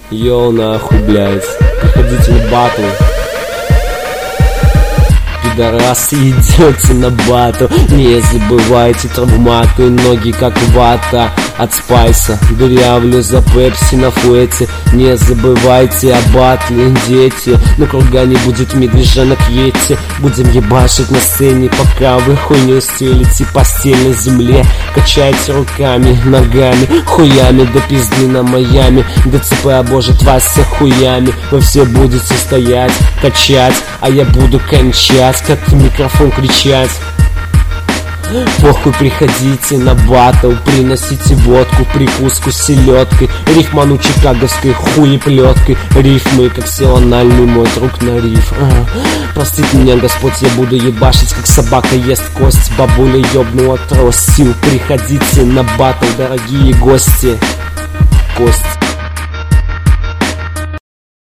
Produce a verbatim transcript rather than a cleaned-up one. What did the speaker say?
Йоу, нахуй, блядь. Приходите на батл. Пидорасы, идете на батл. Не забывайте травмату и ноги как вата. От спайса дырявлю за пепси на флете. Не забывайте о батле, дети. На кургане будет медвежонок Йети. Будем ебашить на сцене, пока вы хуйню стелите. Постель на земле, качайте руками, ногами, хуями до пизды на Майами. ДЦП обожит вас всех хуями. Вы все будете стоять, качать, а я буду кончать, как в микрофон кричать. Похуй, приходите на батл, приносите водку, прикуску с селедкой, рифману чикаговской хуеплеткой, рифмы, как силанальный мой друг на риф. а. Простите меня, Господь, я буду ебашить, как собака ест кость, бабуля ёбнула трость. Сил, приходите на батл, дорогие гости. Кость.